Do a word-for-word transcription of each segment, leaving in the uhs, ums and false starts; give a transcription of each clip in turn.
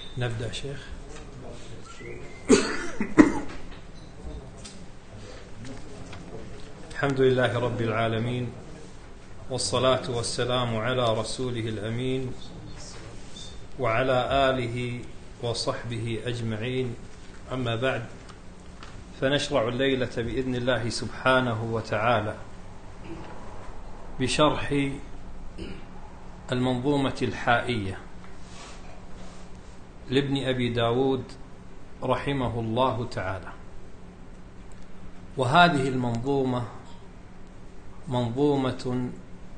نبدأ شيخ. الحمد لله رب العالمين، والصلاة والسلام على رسوله الأمين وعلى آله وصحبه أجمعين. أما بعد، فنشرع الليلة بإذن الله سبحانه وتعالى بشرح المنظومة الحائية لابن أبي داود رحمه الله تعالى. وهذه المنظومة منظومة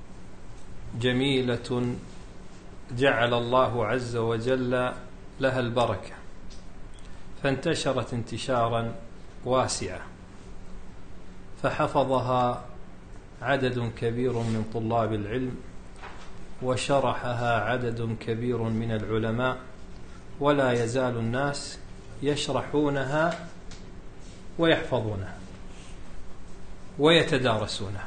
جميلة جعل الله عز وجل لها البركة، فانتشرت انتشارا واسعا، فحفظها عدد كبير من طلاب العلم، وشرحها عدد كبير من العلماء، ولا يزال الناس يشرحونها ويحفظونها ويتدارسونها.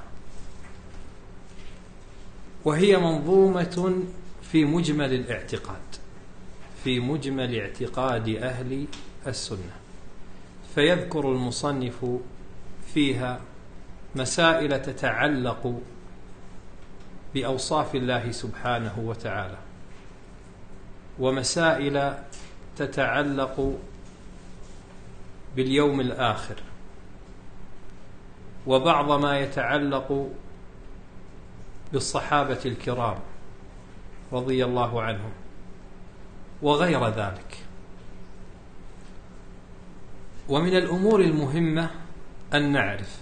وهي منظومة في مجمل الاعتقاد، في مجمل اعتقاد أهل السنة. فيذكر المصنف فيها مسائل تتعلق بأوصاف الله سبحانه وتعالى، ومسائل تتعلق باليوم الآخر، وبعض ما يتعلق بالصحابة الكرام رضي الله عنهم، وغير ذلك. ومن الأمور المهمة أن نعرف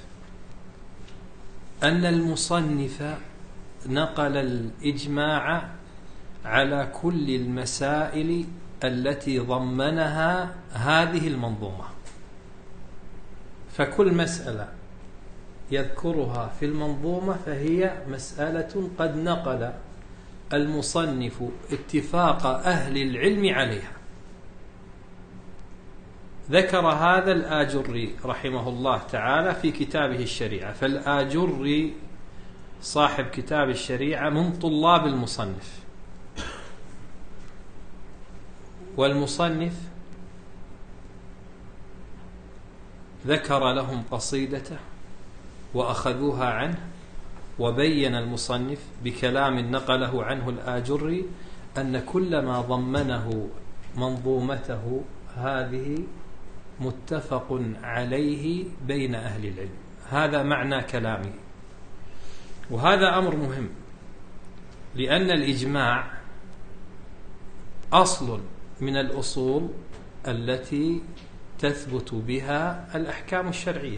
أن المصنف نقل الإجماع على كل المسائل التي ضمنها هذه المنظومة، فكل مسألة يذكرها في المنظومة فهي مسألة قد نقل المصنف اتفاق أهل العلم عليها. ذكر هذا الآجري رحمه الله تعالى في كتابه الشريعة، فالآجري صاحب كتاب الشريعة من طلاب المصنف، والمصنف ذكر لهم قصيدته وأخذوها عنه، وبين المصنف بكلام نقله عنه الآجري أن كل ما ضمنه منظومته هذه متفق عليه بين أهل العلم. هذا معنى كلامه، وهذا أمر مهم، لأن الإجماع أصل من الأصول التي تثبت بها الأحكام الشرعية.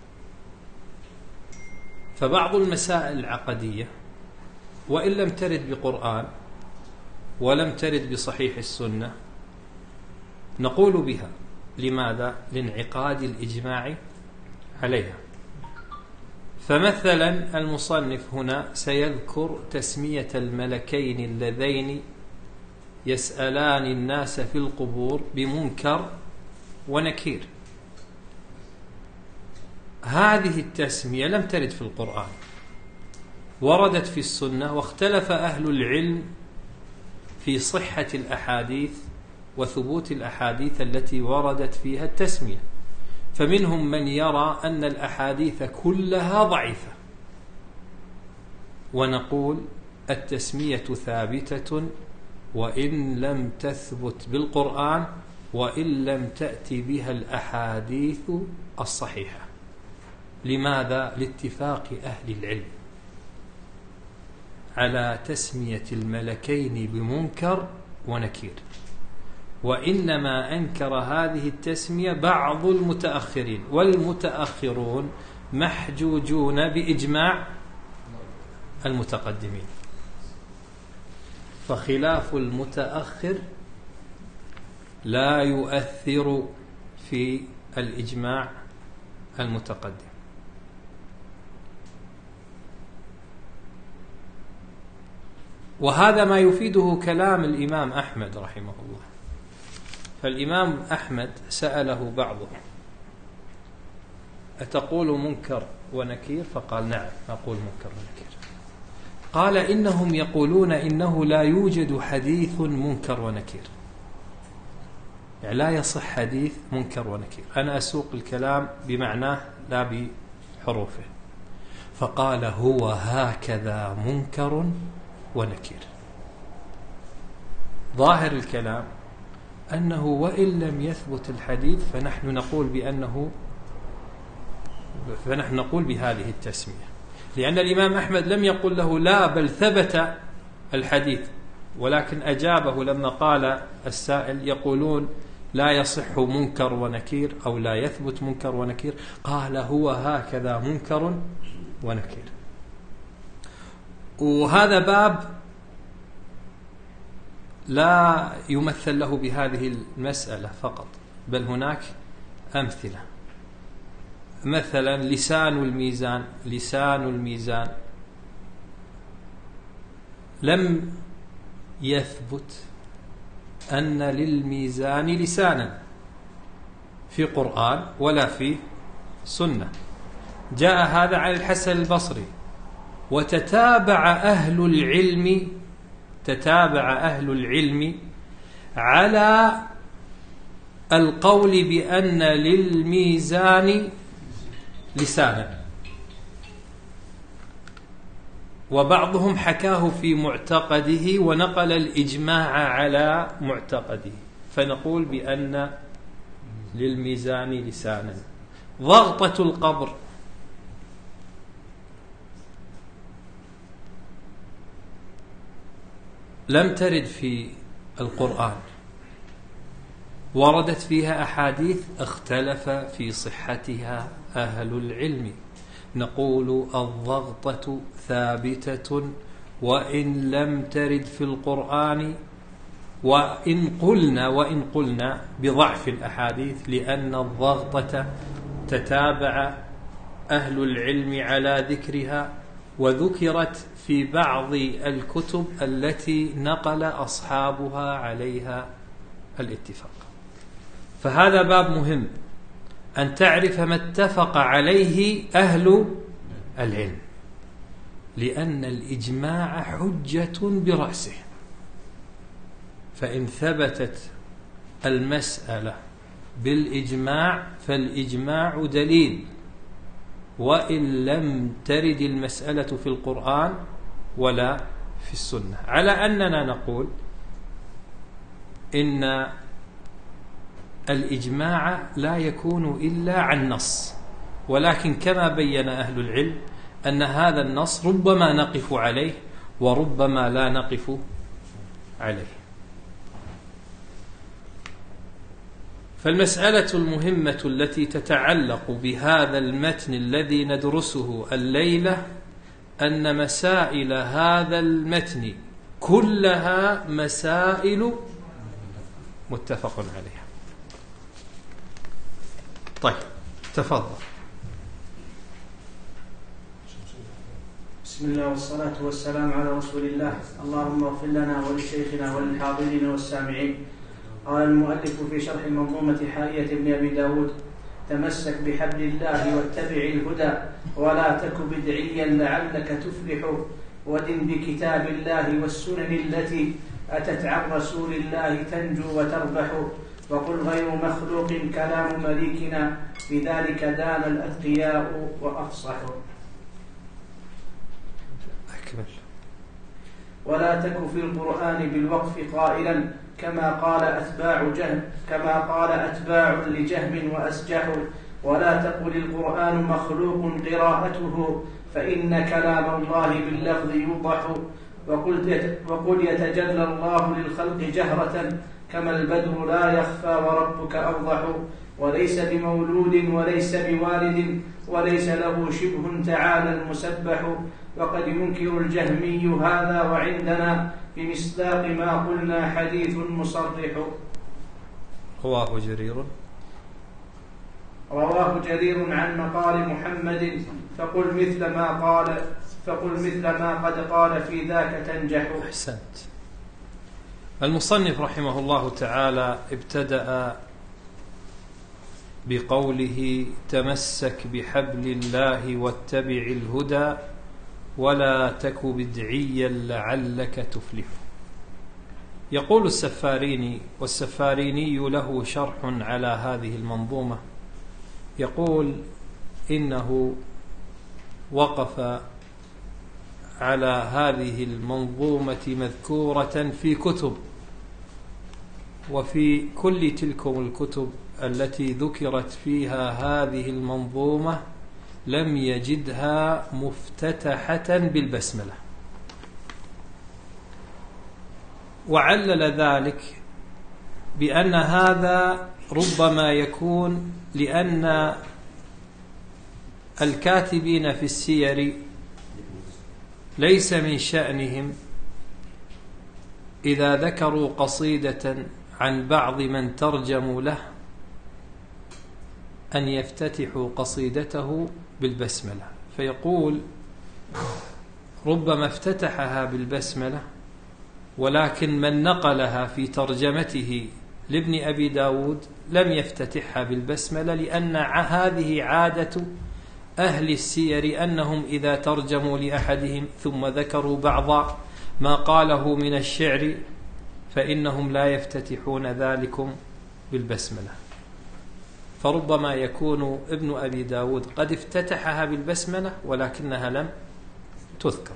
فبعض المسائل العقدية وإن لم ترد بقرآن ولم ترد بصحيح السنة نقول بها. لماذا؟ لانعقاد الإجماع عليها. فمثلا المصنف هنا سيذكر تسمية الملكين اللذين يسألان الناس في القبور بمنكر ونكير. هذه التسمية لم ترد في القرآن، وردت في السنة، واختلف أهل العلم في صحة الأحاديث وثبوت الأحاديث التي وردت فيها التسمية. فمنهم من يرى أن الأحاديث كلها ضعيفة، ونقول التسمية ثابتة وإن لم تثبت بالقرآن، وإن لم تأتي بها الأحاديث الصحيحة. لماذا؟ لاتفاق أهل العلم على تسمية الملكين بمنكر ونكير. وإنما أنكر هذه التسمية بعض المتأخرين، والمتأخرون محجوجون بإجماع المتقدمين، فخلاف المتأخر لا يؤثر في الإجماع المتقدم. وهذا ما يفيده كلام الإمام أحمد رحمه الله. فالإمام أحمد سأله بعضهم: أتقول منكر ونكير؟ فقال: نعم أقول منكر ونكير. قال: إنهم يقولون إنه لا يوجد حديث منكر ونكير. يعني لا يصح حديث منكر ونكير. أنا أسوق الكلام بمعناه لا بحروفه. فقال هو هكذا منكر ونكير. ظاهر الكلام أنه وإن لم يثبت الحديث فنحن نقول بأنه فنحن نقول بهذه التسمية، لأن الإمام أحمد لم يقل له لا بل ثبت الحديث، ولكن أجابه لما قال السائل يقولون لا يصح منكر ونكير أو لا يثبت منكر ونكير، قال هو هكذا منكر ونكير. وهذا باب لا يمثل له بهذه المسألة فقط، بل هناك أمثلة. مثلا لسان الميزان، لسان الميزان لم يثبت أن للميزان لسانا في قرآن ولا في سنة. جاء هذا عن الحسن البصري، وتتابع أهل العلم تتابع أهل العلم على القول بأن للميزان لسانا، وبعضهم حكاه في معتقده ونقل الإجماع على معتقده، فنقول بأن للميزان لسانا. ضغطة القبر لم ترد في القرآن، وردت فيها أحاديث اختلف في صحتها أهل العلم. نقول الضغطة ثابتة وإن لم ترد في القرآن، وإن قلنا وإن قلنا بضعف الأحاديث، لأن الضغطة تتابع أهل العلم على ذكرها، وذكرت في بعض الكتب التي نقل أصحابها عليها الاتفاق. فهذا باب مهم، أن تعرف ما اتفق عليه أهل العلم، لأن الإجماع حجة برأسه. فإن ثبتت المسألة بالإجماع فالإجماع دليل، وإن لم ترد المسألة في القرآن ولا في السنة. على أننا نقول إن الإجماع لا يكون إلا عن نص، ولكن كما بين أهل العلم أن هذا النص ربما نقف عليه وربما لا نقف عليه. فالمسألة المهمة التي تتعلق بهذا المتن الذي ندرسه الليلة أن مسائل هذا المتن كلها مسائل متفق عليها. طيب تفضل. بسم الله والصلاة والسلام على رسول الله. اللهم اغفر لنا ولشيخنا وللحاضرين والسامعين. قال المؤلف في شرح المنظومة حائية ابن أبي داود: تمسك بحبل الله واتبع الهدى ولا تك بدعيا لعلك تفلح، ودن بكتاب الله والسنن التي أتت عن رسول الله تنجو وتربح، وقل غير مخلوق كلام مليكنا بذلك دان الأتقياء وأفصحوا. أكمل. ولا تك في القرآن بالوقف قائلا كما قال أتباع جهم كما قال أتباع لجهم وأسجح، ولا تقل القرآن مخلوق قراءته فإن كلام الله باللفظ يوضح، وقل يتجلى الله للخلق جهرة كما البدر لا يخفى وربك أوضح، وليس بمولود وليس بوالد وليس له شبه تعالى المسبح، وقد ينكر الجهمي هذا وعندنا بمصداق ما قلنا حديث مصرح. رواه جرير رواه جرير عن مقال محمد فقل مثل ما قال فقل مثل ما قد قال في ذاك تنجح. أحسنت. المصنف رحمه الله تعالى ابتدأ بقوله تمسك بحبل الله واتبع الهدى ولا تك بدعيا لعلك تفلح. يقول السفاريني، والسفاريني له شرح على هذه المنظومة، يقول إنه وقف على هذه المنظومة مذكورة في كتب، وفي كل تلكم الكتب التي ذكرت فيها هذه المنظومة لم يجدها مفتتحة بالبسملة، وعلل ذلك بأن هذا ربما يكون لأن الكاتبين في السير ليس من شأنهم إذا ذكروا قصيدة عن بعض من ترجموا له أن يفتتحوا قصيدته بالبسملة، فيقول ربما افتتحها بالبسملة، ولكن من نقلها في ترجمته لابن أبي داود لم يفتتحها بالبسملة، لأن هذه عادة أهل السير أنهم إذا ترجموا لأحدهم ثم ذكروا بعض ما قاله من الشعر فإنهم لا يفتتحون ذلكم بالبسملة، فربما يكون ابن أبي داود قد افتتحها بالبسملة ولكنها لم تذكر.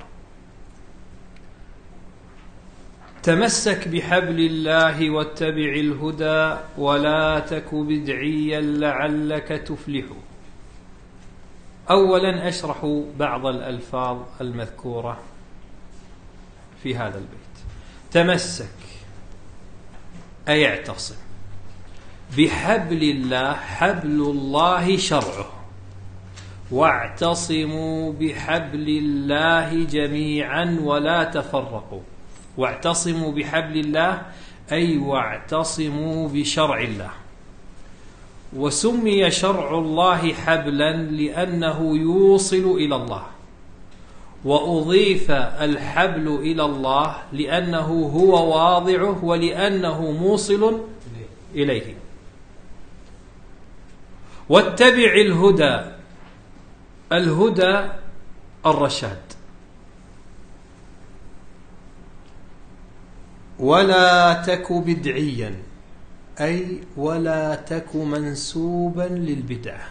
تمسك بحبل الله واتبع الهدى ولا تك بدعيا لعلك تفلح. أولا أشرح بعض الألفاظ المذكورة في هذا البيت. تمسك أي اعتصم بحبل الله، حبل الله شرعه، واعتصموا بحبل الله جميعا ولا تفرقوا. واعتصموا بحبل الله أي واعتصموا بشرع الله. وسمي شرع الله حبلا لأنه يوصل إلى الله، وأضيف الحبل إلى الله لأنه هو واضعه ولأنه موصل إليه. واتبع الهدى، الهدى الرشاد. ولا تك بدعيا أي ولا تك منسوبا للبدعة.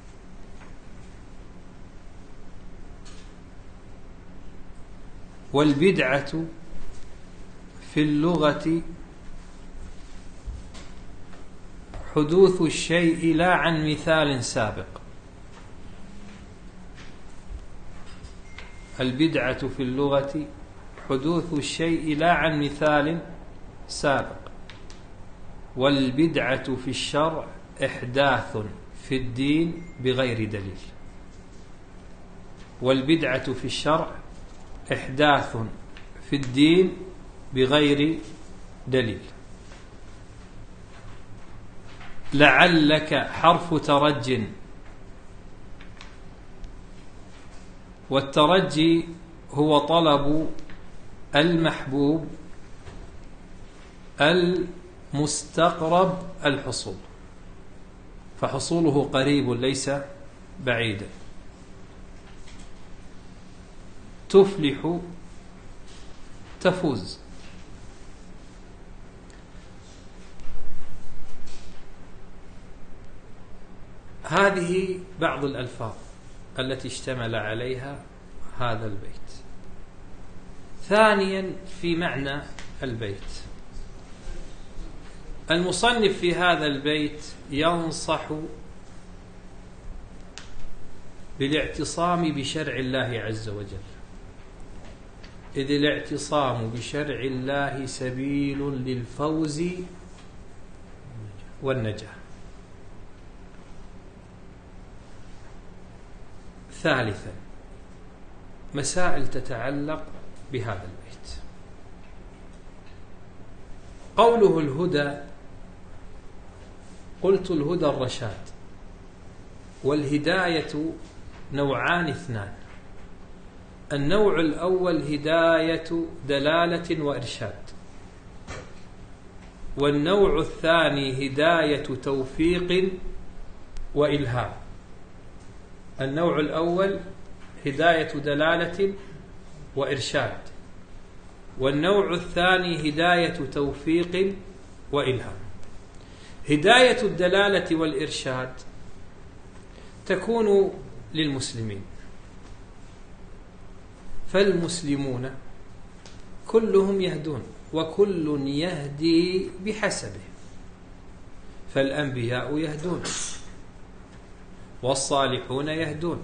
والبدعة في اللغة حدوث الشيء لا عن مثال سابق. البدعة في اللغة حدوث الشيء لا عن مثال سابق. والبدعة في الشرع إحداث في الدين بغير دليل. والبدعة في الشرع إحداث في الدين بغير دليل. لعلك حرف ترج، والترجي هو طلب المحبوب المستقرب الحصول، فحصوله قريب ليس بعيدا. تفلح تفوز. هذه بعض الألفاظ التي اشتمل عليها هذا البيت. ثانيا في معنى البيت، المصنف في هذا البيت ينصح بالاعتصام بشرع الله عز وجل، إذ الاعتصام بشرع الله سبيل للفوز والنجاة. ثالثا مسائل تتعلق بهذا البيت. قوله الهدى، قلت الهدى الرشاد، والهداية نوعان اثنان. النوع الأول هداية دلالة وإرشاد، والنوع الثاني هداية توفيق وإلهام. النوع الأول هداية دلالة وإرشاد، والنوع الثاني هداية توفيق وإلهام. هداية الدلالة والإرشاد تكون للمسلمين، فالمسلمون كلهم يهدون وكل يهدي بحسبه، فالأنبياء يهدون والصالحون يهدون،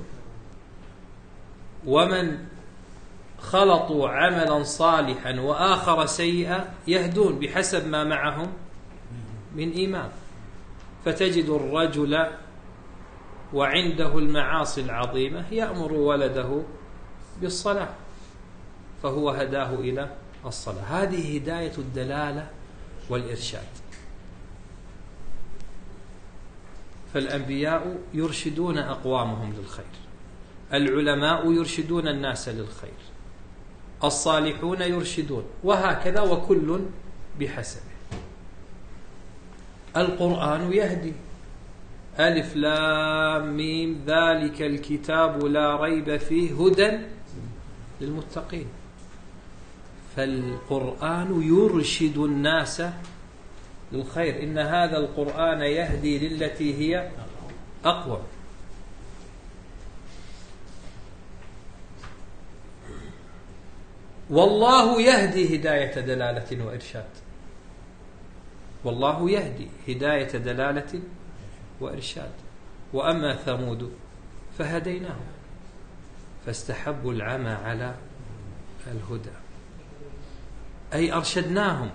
ومن خلطوا عملا صالحا وآخر سيئا يهدون بحسب ما معهم من إيمان. فتجد الرجل وعنده المعاصي العظيمة يأمر ولده بالصلاة فهو هداه إلى الصلاة. هذه هداية الدلالة والإرشاد. فالأنبياء يرشدون أقوامهم للخير، العلماء يرشدون الناس للخير، الصالحون يرشدون، وهكذا وكل بحسبه. القرآن يهدي، ألف لام ميم ذلك الكتاب لا ريب فيه هدى للمتقين. فالقرآن يرشد الناس للخير، إن هذا القرآن يهدي للتي هي أقوى. والله يهدي هداية دلالة وإرشاد، والله يهدي هداية دلالة وإرشاد. وأما ثمود فهديناهم فاستحبوا العمى على الهدى، أي أرشدناهم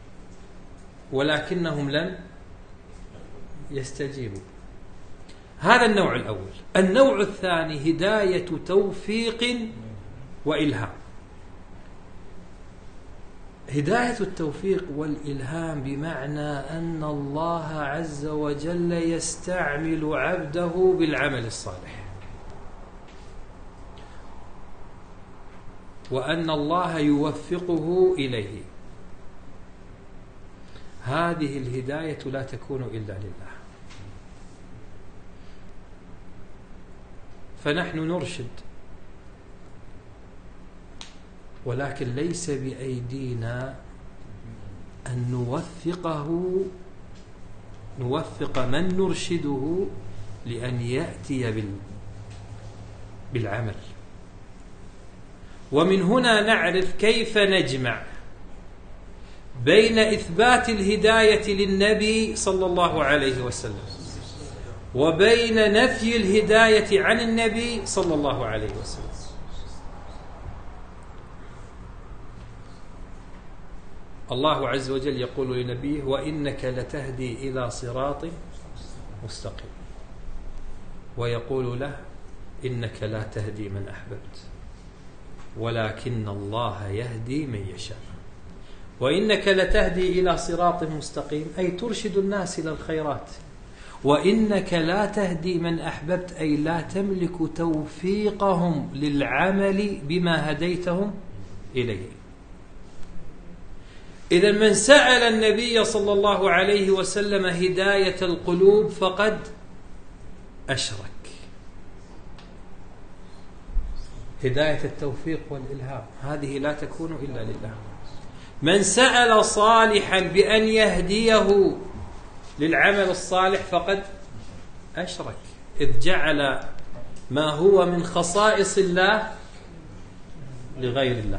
ولكنهم لم يستجيبوا. هذا النوع الأول. النوع الثاني هداية توفيق وإلهام. هداية التوفيق والإلهام بمعنى أن الله عز وجل يستعمل عبده بالعمل الصالح، وأن الله يوفقه إليه. هذه الهداية لا تكون إلا لله. فنحن نرشد، ولكن ليس بأيدينا أن نوفقه نوفق من نرشده لأن يأتي بالعمل. ومن هنا نعرف كيف نجمع بين إثبات الهداية للنبي صلى الله عليه وسلم وبين نفي الهداية عن النبي صلى الله عليه وسلم. الله عز وجل يقول لنبيه: وإنك لتهدي إلى صراط مستقيم، ويقول له: إنك لا تهدي من أحببت ولكن الله يهدي من يشاء. وإنك لتهدي إلى صراط مستقيم أي ترشد الناس إلى الخيرات، وإنك لا تهدي من أحببت أي لا تملك توفيقهم للعمل بما هديتهم إليه. إذا من سأل النبي صلى الله عليه وسلم هداية القلوب فقد أشرك. هداية التوفيق والإلهام هذه لا تكون إلا لله. من سأل صالحا بأن يهديه للعمل الصالح فقد أشرك، إذ جعل ما هو من خصائص الله لغير الله.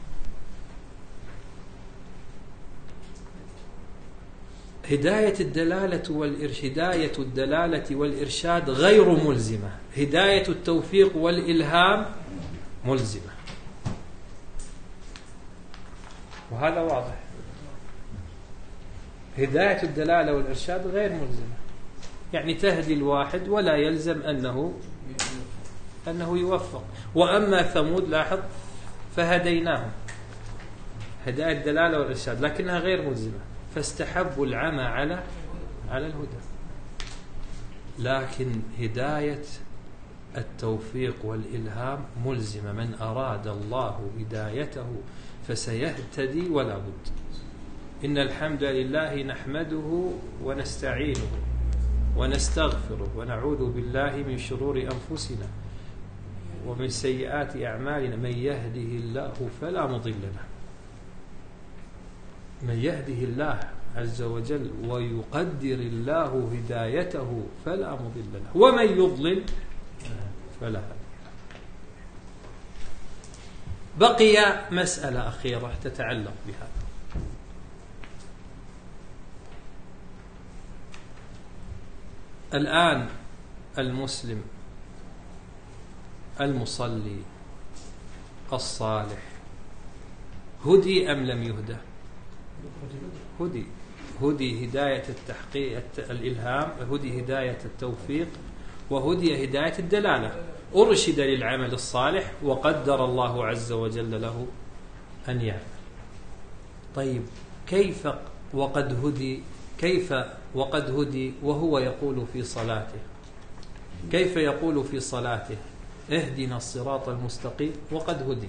هداية الدلالة والإرشاد هداية الدلالة والإرشاد غير ملزمة، هداية التوفيق والإلهام ملزمة، وهذا واضح. هداية الدلالة والإرشاد غير ملزمة، يعني تهدي الواحد ولا يلزم أنه أنه يوفق. وأما ثمود لاحظ فهديناهم، هداية الدلالة والإرشاد لكنها غير ملزمة، فاستحبوا العمى على على الهدى. لكن هداية التوفيق والإلهام ملزمة، من أراد الله هدايته فسيهتدي ولا بد. إن الحمد لله نحمده ونستعينه ونستغفره ونعوذ بالله من شرور أنفسنا ومن سيئات أعمالنا، من يهده الله فلا مضل له من يهده الله عز وجل ويقدر الله هدايته فلا مضل له، ومن يضلل فلا هادي له. بقي مسألة أخيرة تتعلق بهذا. الآن المسلم المصلي الصالح هدي أم لم يهدى؟ هدي. هدي هداية التحقيق الإلهام، هدي هداية التوفيق، وهدي هداية الدلالة. أرشد للعمل الصالح وقدر الله عز وجل له أن يعمل. طيب كيف وقد هدي كيف وقد هدي وهو يقول في صلاته؟ كيف يقول في صلاته اهدنا الصراط المستقيم وقد هدي؟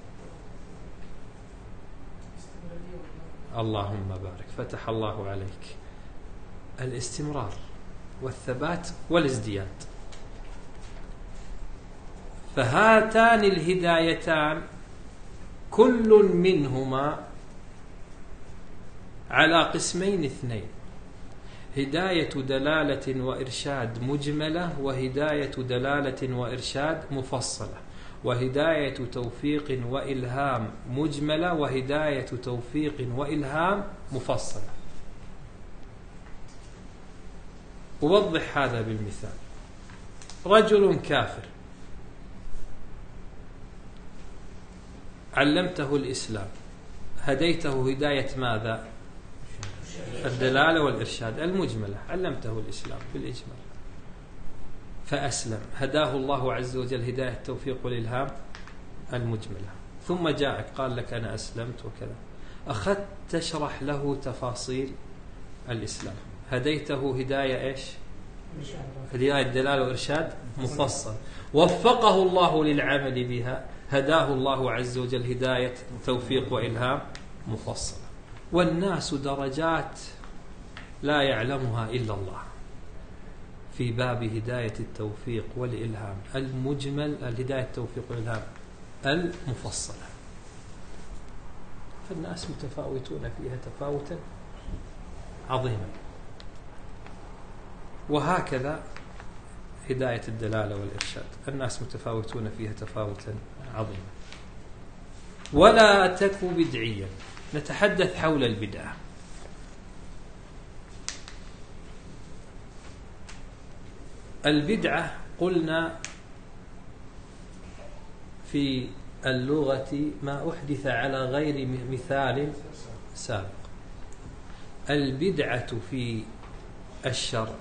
اللهم بارك، فتح الله عليك. الاستمرار والثبات والازدياد، فهاتان الهدايتان كل منهما على قسمين اثنين: هداية دلالة وإرشاد مجملة، وهداية دلالة وإرشاد مفصلة، وهداية توفيق وإلهام مجملة، وهداية توفيق وإلهام مفصلة. أوضح هذا بالمثال. رجل كافر علمته الإسلام، هديته هداية ماذا؟ الدلالة والإرشاد المجملة. علمته الإسلام بالإجمال فأسلم، هداه الله عز وجل هداية التوفيق والإلهام المجملة. ثم جاءك قال لك أنا أسلمت وكذا، أخذت تشرح له تفاصيل الإسلام، هديته هداية إيش؟ هداية الدلالة والإرشاد مفصل، وفقه الله للعمل بها، هداه الله عز وجل هداية توفيق وإلهام مفصل. والناس درجات لا يعلمها إلا الله في باب هداية التوفيق والإلهام المجمل، الهداية التوفيق والإلهام المفصلة. فالناس متفاوتون فيها تفاوتا عظيما. وهكذا هداية الدلالة والإرشاد الناس متفاوتون فيها تفاوتا عظيما. ولا تك بدعيا. نتحدث حول البدعة. البدعة قلنا في اللغة ما أحدث على غير مثال سابق. البدعة في الشرع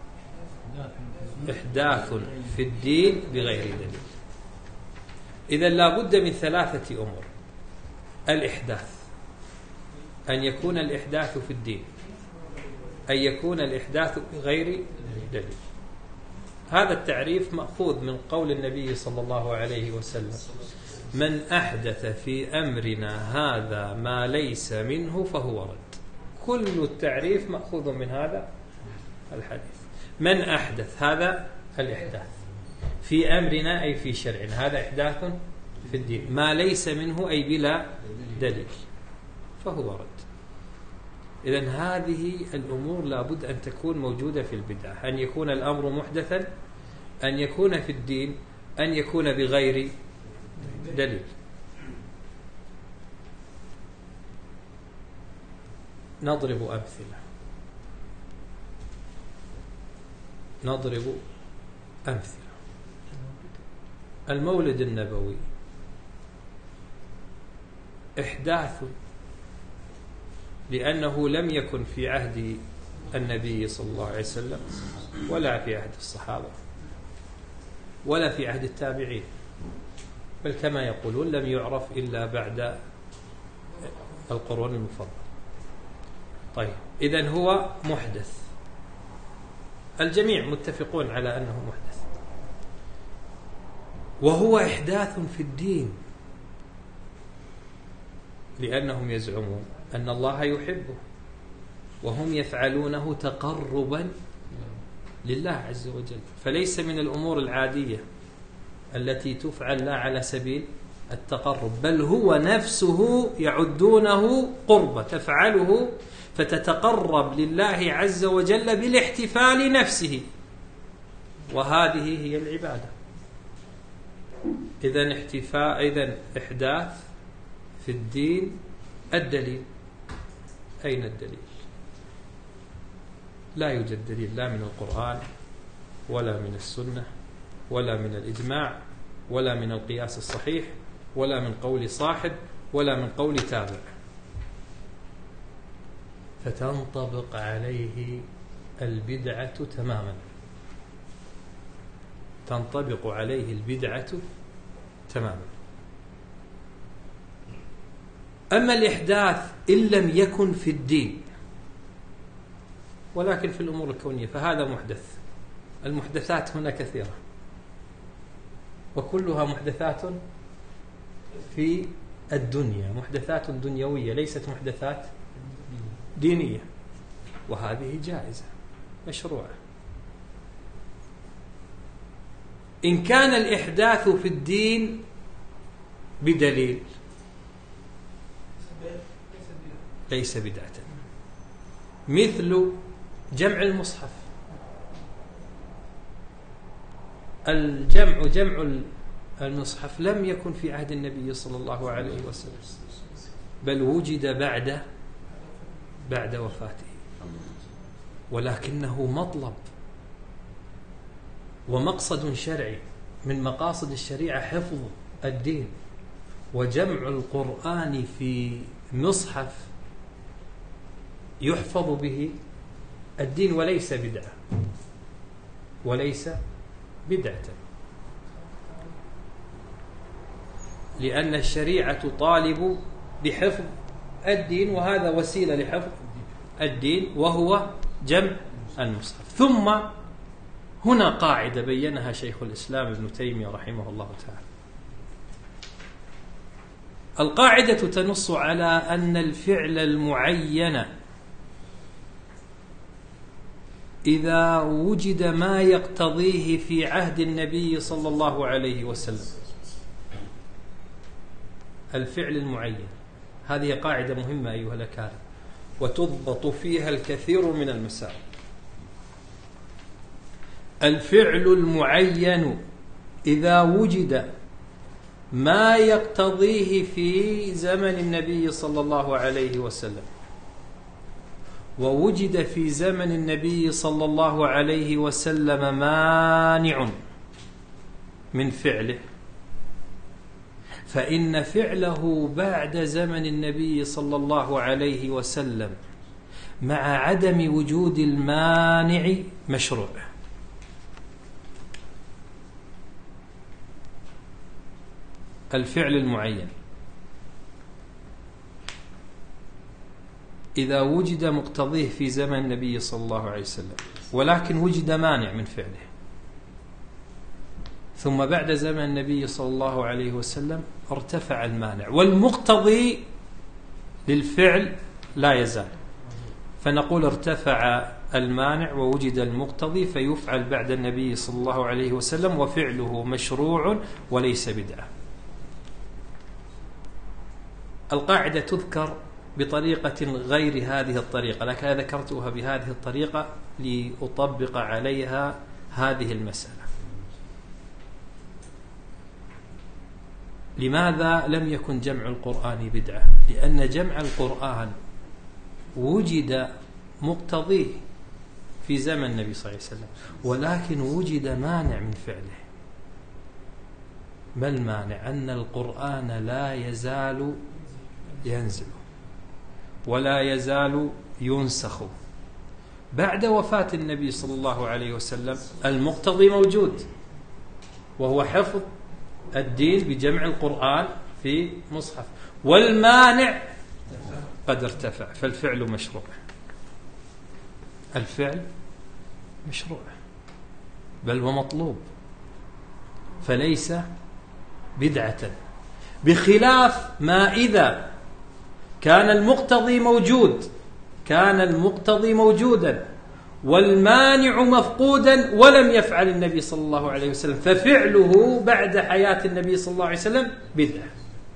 إحداث في الدين بغير دليل. إذا لا بد من ثلاثة أمور: الإحداث، أن يكون الإحداث في الدين، أن يكون الإحداث بغير دليل. هذا التعريف مأخوذ من قول النبي صلى الله عليه وسلم: من أحدث في أمرنا هذا ما ليس منه فهو رد. كل التعريف مأخوذ من هذا الحديث. من أحدث، هذا الإحداث في أمرنا أي في شرعنا، هذا إحداث في الدين. ما ليس منه أي بلا دليل فهو رد. إذن هذه الأمور لابد أن تكون موجودة في البدعة: أن يكون الأمر محدثا، أن يكون في الدين، أن يكون بغير دليل. نضرب أمثلة نضرب أمثلة المولد النبوي إحداث، لأنه لم يكن في عهد النبي صلى الله عليه وسلم، ولا في عهد الصحابة، ولا في عهد التابعين، بل كما يقولون لم يعرف إلا بعد القرون المفضل. طيب، إذن هو محدث، الجميع متفقون على أنه محدث، وهو إحداث في الدين، لأنهم يزعمون أن الله يحبه، وهم يفعلونه تقربا لله عز وجل، فليس من الأمور العادية التي تفعل لا على سبيل التقرب، بل هو نفسه يعدونه قربة تفعله فتتقرب لله عز وجل بالاحتفال نفسه، وهذه هي العبادة. إذن احتفاء إذن إحداث في الدين. الدليل أين الدليل؟ لا يوجد دليل لا من القرآن ولا من السنة ولا من الإجماع ولا من القياس الصحيح ولا من قول صاحب ولا من قول تابع، فتنطبق عليه البدعة تماما، تنطبق عليه البدعة تماما. أما الإحداث إن لم يكن في الدين ولكن في الأمور الكونية فهذا محدث. المحدثات هنا كثيرة وكلها محدثات في الدنيا، محدثات دنيوية ليست محدثات دينية، وهذه جائزة مشروعة. إن كان الإحداث في الدين بدليل ليس بدعة، مثل جمع المصحف. الجمع جمع المصحف لم يكن في عهد النبي صلى الله عليه وسلم، بل وجد بعد بعد وفاته، ولكنه مطلب ومقصد شرعي من مقاصد الشريعة حفظ الدين، وجمع القرآن في مصحف يحفظ به الدين وليس بدعة وليس بدعة، لأن الشريعة طالب بحفظ الدين، وهذا وسيلة لحفظ الدين وهو جمع المصحف. ثم هنا قاعدة بينها شيخ الإسلام ابن تيمية رحمه الله تعالى. القاعدة تنص على أن الفعل المعين إذا وجد ما يقتضيه في عهد النبي صلى الله عليه وسلم، الفعل المعين، هذه قاعدة مهمة أيها الأكارم، وتضبط فيها الكثير من المسائل. الفعل المعين إذا وجد ما يقتضيه في زمن النبي صلى الله عليه وسلم، ووجد في زمن النبي صلى الله عليه وسلم مانع من فعله، فإن فعله بعد زمن النبي صلى الله عليه وسلم مع عدم وجود المانع مشروع. الفعل المعين إذا وجد مقتضيه في زمن النبي صلى الله عليه وسلم ولكن وجد مانع من فعله، ثم بعد زمن النبي صلى الله عليه وسلم ارتفع المانع والمقتضي للفعل لا يزال، فنقول ارتفع المانع ووجد المقتضي فيفعل بعد النبي صلى الله عليه وسلم وفعله مشروع وليس بدعة. القاعدة تذكر بطريقة غير هذه الطريقة، لكن ذكرتها بهذه الطريقة لأطبق عليها هذه المسألة. لماذا لم يكن جمع القرآن بدعة؟ لأن جمع القرآن وجد مقتضيه في زمن النبي صلى الله عليه وسلم، ولكن وجد مانع من فعله. ما المانع؟ أن القرآن لا يزال ينزل ولا يزال ينسخ بعد وفاة النبي صلى الله عليه وسلم. المقتضي موجود وهو حفظ الدين بجمع القرآن في مصحف، والمانع قد ارتفع، فالفعل مشروع. الفعل مشروع بل ومطلوب، فليس بدعة، بخلاف ما إذا كان المقتضي موجود كان المقتضي موجودا والمانع مفقودا ولم يفعل النبي صلى الله عليه وسلم، ففعله بعد حياة النبي صلى الله عليه وسلم بدعة.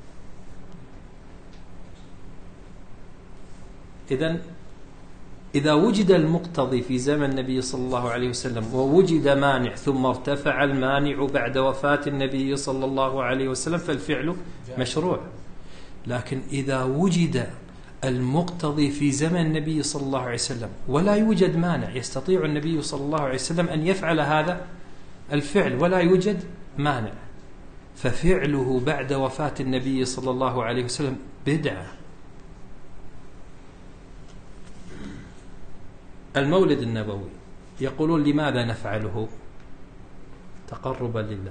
إذن إذا وجد المقتضي في زمن النبي صلى الله عليه وسلم ووجد مانع ثم ارتفع المانع بعد وفاة النبي صلى الله عليه وسلم فالفعل مشروع. لكن إذا وجد المقتضي في زمن النبي صلى الله عليه وسلم ولا يوجد مانع، يستطيع النبي صلى الله عليه وسلم أن يفعل هذا الفعل ولا يوجد مانع، ففعله بعد وفاة النبي صلى الله عليه وسلم بدعة. المولد النبوي يقولون لماذا نفعله؟ تقربا لله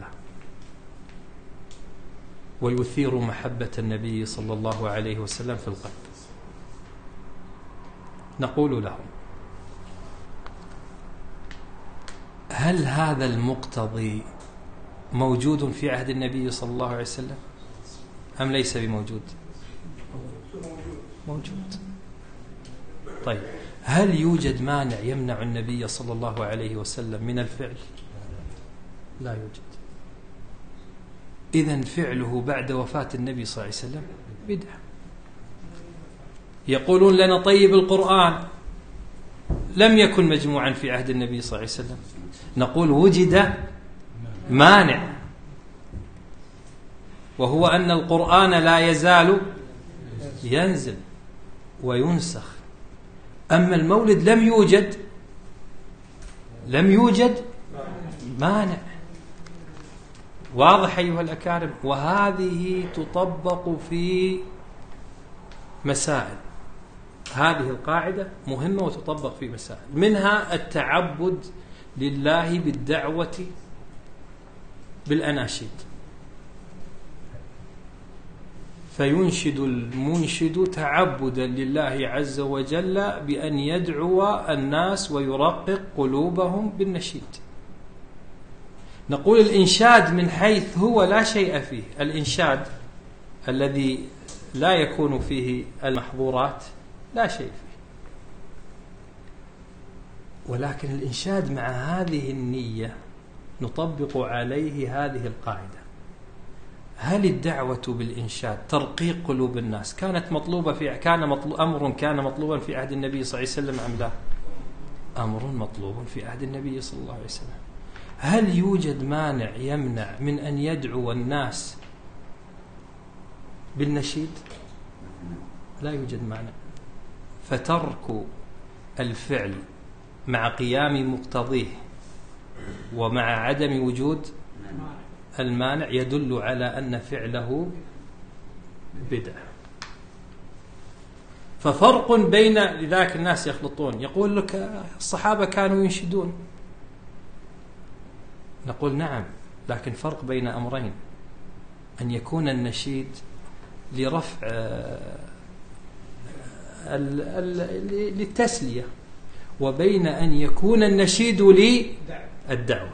ويثير محبة النبي صلى الله عليه وسلم في القلب. نقول لهم: هل هذا المقتضي موجود في عهد النبي صلى الله عليه وسلم أم ليس بموجود؟ موجود. طيب، هل يوجد مانع يمنع النبي صلى الله عليه وسلم من الفعل؟ لا يوجد. إذن فعله بعد وفاة النبي صلى الله عليه وسلم بدعة. يقولون لنا: طيب القرآن لم يكن مجموعا في عهد النبي صلى الله عليه وسلم. نقول: وجد مانع، وهو أن القرآن لا يزال ينزل وينسخ. أما المولد لم يوجد لم يوجد مانع. واضح أيها الأكارم؟ وهذه تطبق في مسائل. هذه القاعدة مهمة وتطبق في مسائل، منها التعبد لله بالدعوة بالأناشيد، فينشد المنشد تعبدا لله عز وجل بأن يدعو الناس ويرقق قلوبهم بالنشيد. نقول: الإنشاد من حيث هو لا شيء فيه، الإنشاد الذي لا يكون فيه المحظورات لا شيء فيه، ولكن الإنشاد مع هذه النية نطبق عليه هذه القاعدة: هل الدعوة بالإنشاد ترقيق قلوب الناس كانت مطلوبة في كان مطلوب أمر كان مطلوبا في عهد النبي صلى الله عليه وسلم أم لا؟ أمر مطلوب في عهد النبي صلى الله عليه وسلم. هل يوجد مانع يمنع من أن يدعو الناس بالنشيد؟ لا يوجد مانع. فترك الفعل مع قيام مقتضيه ومع عدم وجود المانع يدل على أن فعله بدعة. ففرق بين لذلك الناس يخلطون، يقول لك الصحابة كانوا ينشدون. نقول: نعم، لكن فرق بين أمرين: أن يكون النشيد لرفع للتسلية، وبين أن يكون النشيد للدعوة.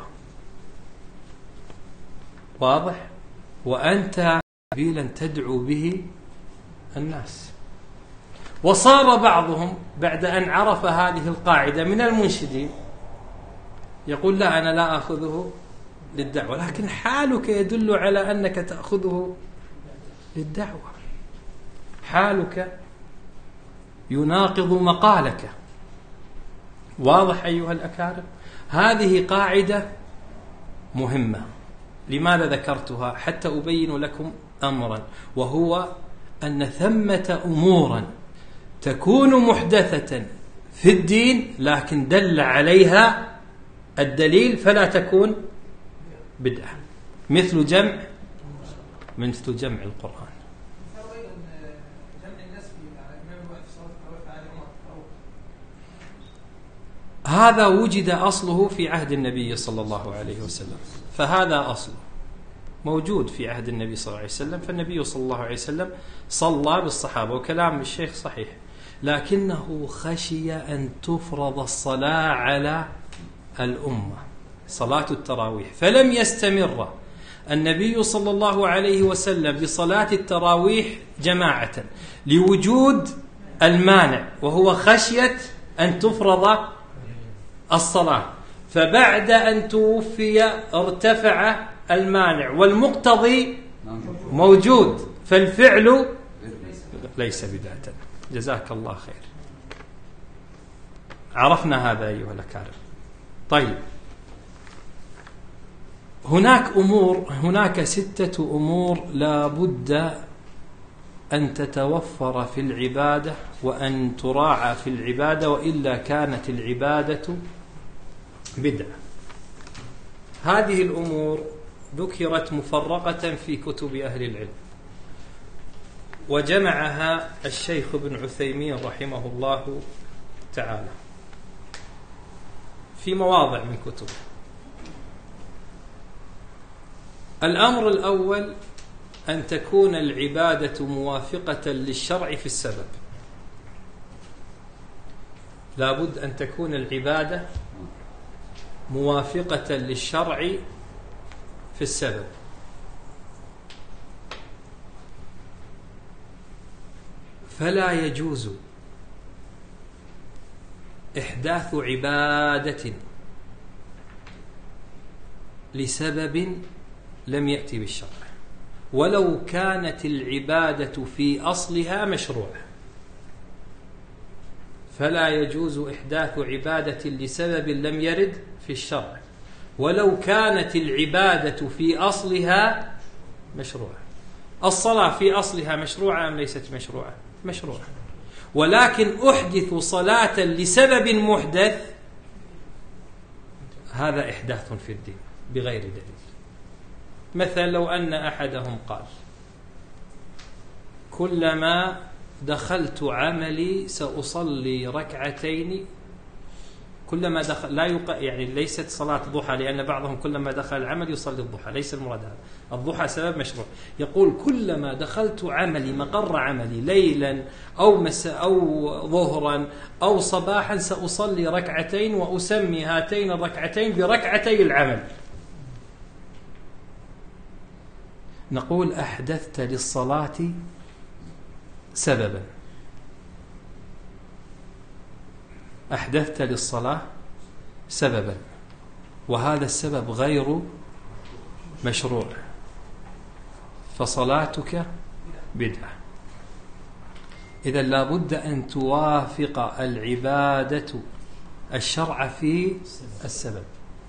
واضح؟ وأنت سبيلا تدعو به الناس. وصار بعضهم بعد أن عرف هذه القاعدة من المنشدين يقول: لا، أنا لا أخذه للدعوة، لكن حالك يدل على أنك تأخذه للدعوة، حالك يناقض مقالك. واضح أيها الأكارم؟ هذه قاعدة مهمة. لماذا ذكرتها؟ حتى أبين لكم أمرا، وهو أن ثمة أمورا تكون محدثة في الدين لكن دل عليها الدليل فلا تكون بدعة، مثل جمع مثل جمع القرآن. هذا وجد أصله في عهد النبي صلى الله عليه وسلم، فهذا أصله موجود في عهد النبي صلى الله عليه وسلم، فالنبي صلى الله عليه وسلم صلى بالصحابة، وكلام الشيخ صحيح، لكنه خشي أن تفرض الصلاة على الأمة، صلاة التراويح، فلم يستمر النبي صلى الله عليه وسلم بصلاة التراويح جماعة لوجود المانع، وهو خشية أن تفرض الصلاة، فبعد أن توفي ارتفع المانع والمقتضي موجود، فالفعل ليس بدعة. جزاك الله خير. عرفنا هذا أيها الأكارم. طيب، هناك أمور هناك ستة أمور لا بد أن تتوفر في العبادة وأن تراعى في العبادة، وإلا كانت العبادة بدعة. هذه الأمور ذكرت مفرقة في كتب أهل العلم، وجمعها الشيخ ابن عثيمين رحمه الله تعالى في مواضع من كتبه. الأمر الأول أن تكون العبادة موافقة للشرع في السبب. لا بد أن تكون العبادة موافقة للشرع في السبب. فلا يجوز إحداث عبادة لسبب لم يأتي بالشرع، ولو كانت العبادة في أصلها مشروعة. فلا يجوز إحداث عبادة لسبب لم يرد في الشرع، ولو كانت العبادة في أصلها مشروعة. الصلاة في أصلها مشروعة أم ليست مشروعة؟ مشروعة. ولكن أحدث صلاة لسبب محدث، هذا إحداث في الدين بغير دليل. مثلا لو أن أحدهم قال: كلما دخلت عملي سأصلي ركعتين، كلما دخل لا يق... يعني ليست صلاة ضحى، لأن بعضهم كلما دخل العمل يصلي الضحى، ليس المراد هذا. الضحى سبب مشروع. يقول: كلما دخلت عملي مقر عملي ليلا أو مساء أو ظهرا أو صباحا سأصلي ركعتين وأسمي هاتين الركعتين بركعتي العمل. نقول: أحدثت للصلاة سببا، أحدثت للصلاة سببا، وهذا السبب غير مشروع، فصلاتك بدعة. إذا لا بد أن توافق العبادة الشرع في السبب.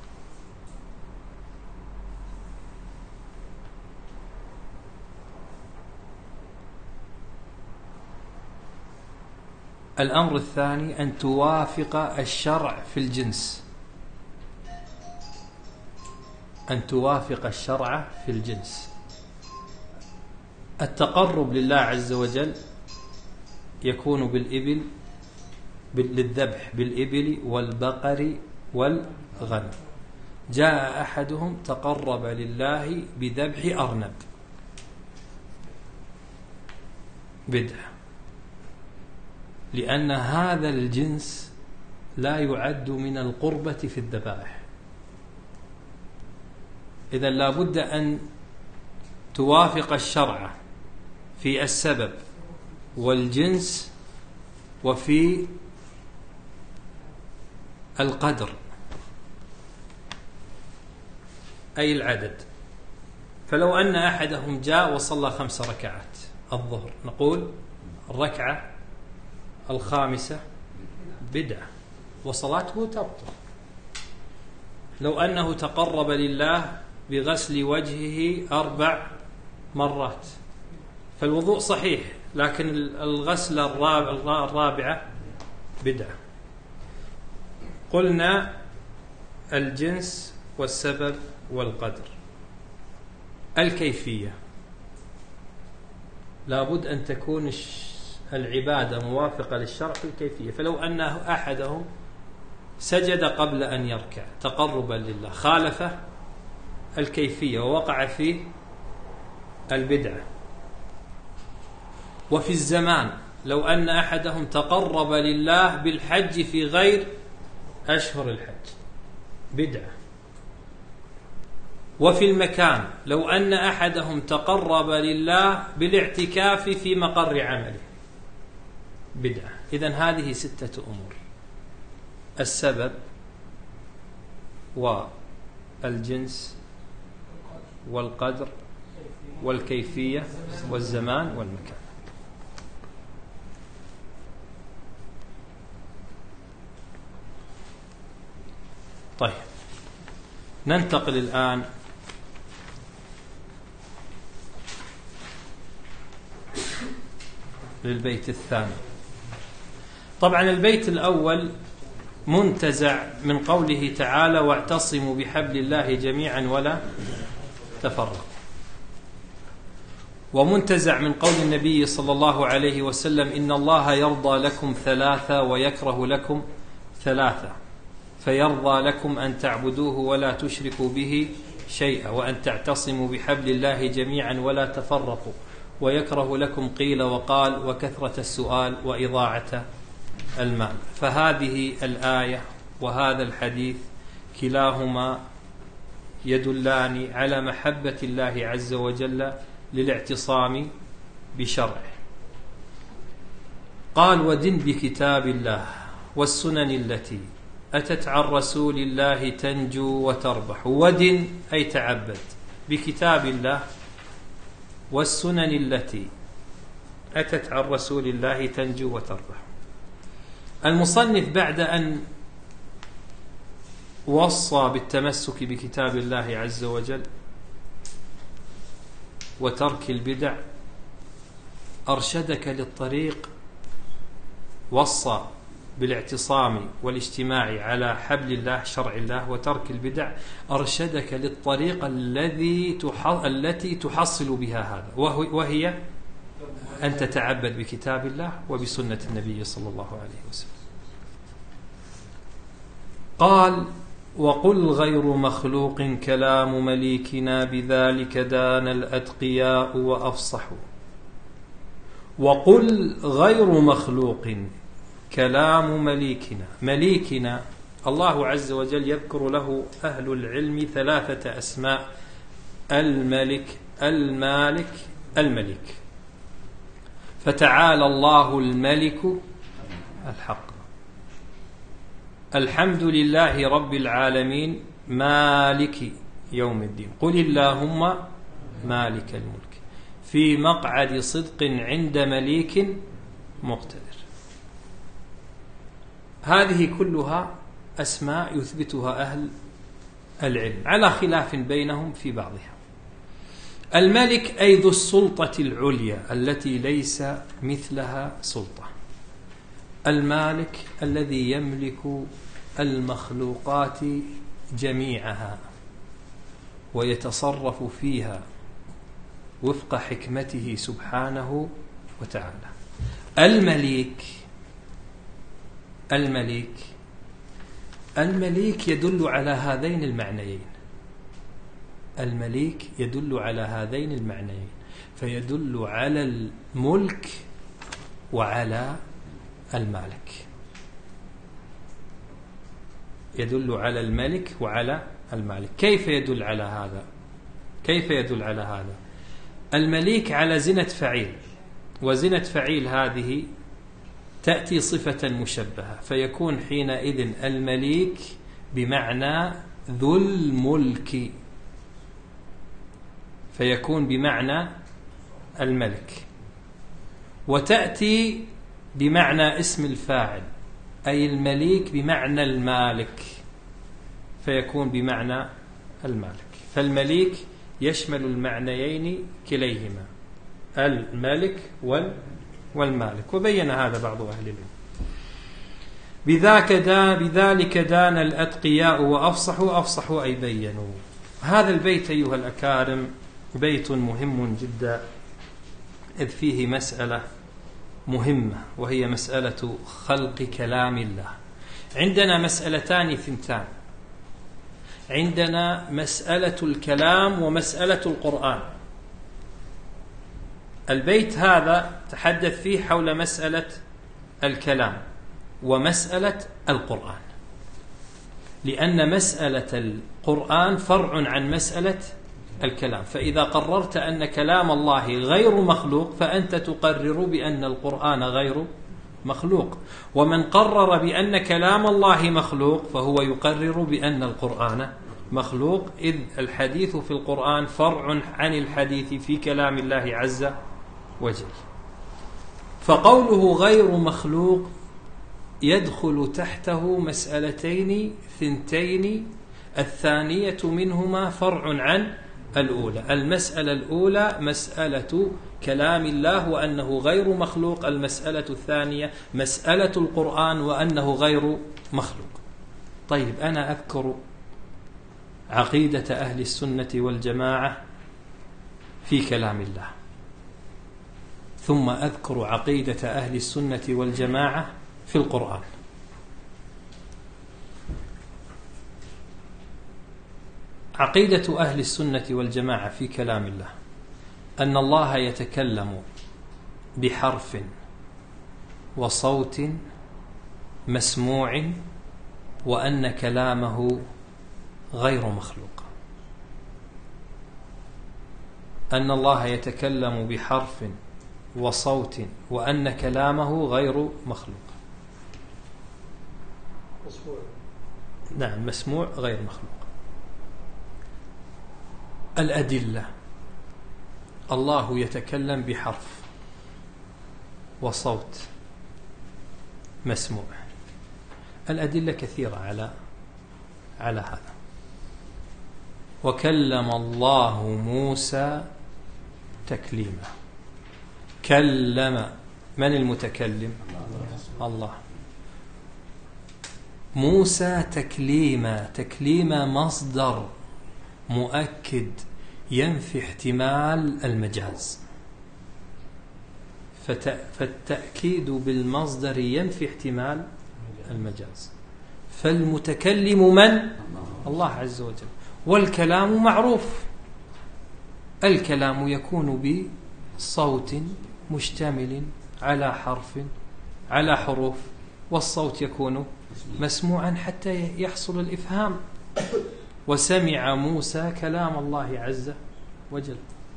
الأمر الثاني أن توافق الشرع في الجنس، أن توافق الشرع في الجنس. التقرب لله عز وجل يكون بالإبل للذبح بالإبل والبقر والغنم. جاء أحدهم تقرب لله بذبح أرنب، بدعة، لأن هذا الجنس لا يعد من القربة في الذبائح. إذا لا بد أن توافق الشرع في السبب والجنس وفي القدر، أي العدد. فلو أن أحدهم جاء وصلى خمس ركعات الظهر، نقول الركعة الخامسة بدعة وصلاته تبطل. لو أنه تقرب لله بغسل وجهه أربع مرات، فالوضوء صحيح، لكن الغسل الرابعة بدعة. قلنا الجنس والسبب والقدر. الكيفية لابد أن تكون العبادة موافقة للشرع في الكيفية. فلو أن أحدهم سجد قبل أن يركع تقربا لله، خالف الكيفية ووقع في البدعة. وفي الزمان لو أن أحدهم تقرب لله بالحج في غير أشهر الحج، بدعة. وفي المكان لو أن أحدهم تقرب لله بالاعتكاف في مقر عمله، بدعة. إذن هذه ستة أمور: السبب والجنس والقدر والكيفية والزمان والمكان. طيب، ننتقل الآن للبيت الثاني. طبعا البيت الأول منتزع من قوله تعالى: واعتصموا بحبل الله جميعا ولا تفرقوا، ومنتزع من قول النبي صلى الله عليه وسلم: إن الله يرضى لكم ثلاثة ويكره لكم ثلاثة، فيرضى لكم أن تعبدوه ولا تشركوا به شيئا، وأن تعتصموا بحبل الله جميعا ولا تفرقوا، ويكره لكم قيل وقال وكثرة السؤال وإضاعة المال. فهذه الآية وهذا الحديث كلاهما يدلان على محبة الله عز وجل للاعتصام بشرعه. قال: ودن بكتاب الله والسنن التي أتت عن رسول الله تنجو وتربح. ودن أي تعبد بكتاب الله والسنن التي أتت عن رسول الله تنجو وتربح. المصنف بعد أن وصى بالتمسك بكتاب الله عز وجل وترك البدع أرشدك للطريق، وصى بالاعتصام والاجتماع على حبل الله شرع الله وترك البدع، أرشدك للطريق الذي التي تحصل بها هذا، وهي أن تتعبد بكتاب الله وبسنة النبي صلى الله عليه وسلم. قال: وقل غير مخلوق كلام مليكنا بذلك دان الأتقياء وأفصحوا. وقل غير مخلوق كلام مليكنا. مليكنا الله عز وجل يذكر له أهل العلم ثلاثة أسماء: الملك، المالك، الملك. فتعالى الله الملك الحق. الحمد لله رب العالمين مالك يوم الدين. قل اللهم مالك الملك في مقعد صدق عند مليك مقتدر. هذه كلها أسماء يثبتها أهل العلم على خلاف بينهم في بعضها. الملك أي ذو السلطة العليا التي ليس مثلها سلطة. المالك الذي يملك المخلوقات جميعها ويتصرف فيها وفق حكمته سبحانه وتعالى. المليك المليك المليك يدل على هذين المعنيين. المليك يدل على هذين المعنيين، فيدل على الملك وعلى المالك. يدل على الملك وعلى المالك. كيف يدل على هذا؟ كيف يدل على هذا؟ المليك على زنة فعيل، وزنة فعيل هذه تأتي صفة مشبهة، فيكون حينئذ المليك بمعنى ذو الملك، فيكون بمعنى الملك. وتأتي بمعنى اسم الفاعل أي المليك بمعنى المالك، فيكون بمعنى المالك. فالمليك يشمل المعنيين كليهما، الملك والمالك. وبين هذا بعض أهل العلم. بذاك دا بذلك دان الأتقياء وأفصحوا. أفصحوا أي بينوا. هذا البيت أيها الأكارم بيت مهم جدا، إذ فيه مسألة مهمة، وهي مسألة خلق كلام الله. عندنا مسألتان ثنتان. عندنا مسألة الكلام ومسألة القرآن. البيت هذا تحدث فيه حول مسألة الكلام ومسألة القرآن، لأن مسألة القرآن فرع عن مسألة الكلام. فإذا قررت أن كلام الله غير مخلوق، فأنت تقرر بأن القرآن غير مخلوق. ومن قرر بأن كلام الله مخلوق فهو يقرر بأن القرآن مخلوق، إذ الحديث في القرآن فرع عن الحديث في كلام الله عز وجل. فقوله غير مخلوق يدخل تحته مسألتين ثنتين، الثانية منهما فرع عن الأولى. المسألة الأولى مسألة كلام الله وأنه غير مخلوق، المسألة الثانية مسألة القرآن وأنه غير مخلوق. طيب، أنا أذكر عقيدة أهل السنة والجماعة في كلام الله، ثم أذكر عقيدة أهل السنة والجماعة في القرآن. عقيدة أهل السنة والجماعة في كلام الله أن الله يتكلم بحرف وصوت مسموع، وأن كلامه غير مخلوق. أن الله يتكلم بحرف وصوت وأن كلامه غير مخلوق. مسموع. نعم، مسموع غير مخلوق. الأدلة: الله يتكلم بحرف وصوت مسموع. الأدلة كثيرة على على هذا. وكلم الله موسى تكليما. كلم من المتكلم؟ الله. موسى تكليما. تكليما مصدر مؤكد ينفي احتمال المجاز، فالتأكيد بالمصدر ينفي احتمال المجاز. فالمتكلم من؟ الله عز وجل. والكلام معروف، الكلام يكون بصوت مشتمل على حرف على حروف، والصوت يكون مسموعا حتى يحصل الإفهام. وسمع موسى كلام الله عز وجل.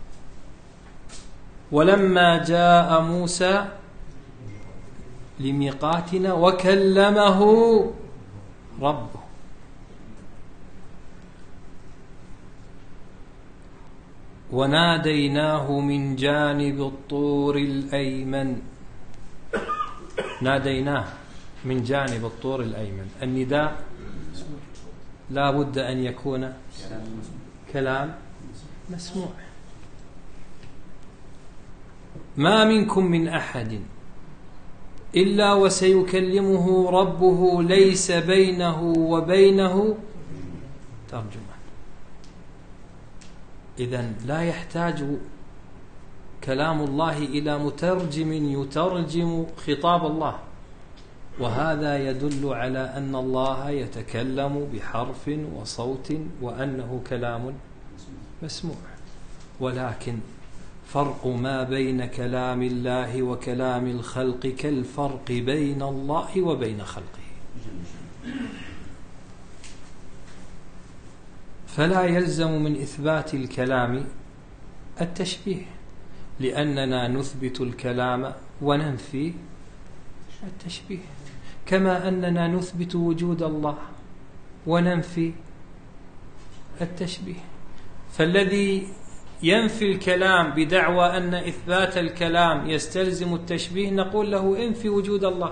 ولما جاء موسى لميقاتنا وكلمه ربه. وناديناه من جانب الطور الأيمن. ناديناه من جانب الطور الأيمن. النداء لا بد أن يكون كلام مسموع. ما منكم من أحد إلا وسيكلمه ربه ليس بينه وبينه ترجمان. إذن لا يحتاج كلام الله إلى مترجم يترجم خطاب الله، وهذا يدل على أن الله يتكلم بحرف وصوت وأنه كلام مسموع. ولكن فرق ما بين كلام الله وكلام الخلق كالفرق بين الله وبين خلقه. فلا يلزم من إثبات الكلام التشبيه، لأننا نثبت الكلام وننفي التشبيه، كما أننا نثبت وجود الله وننفي التشبيه. فالذي ينفي الكلام بدعوى أن إثبات الكلام يستلزم التشبيه نقول له انفي وجود الله،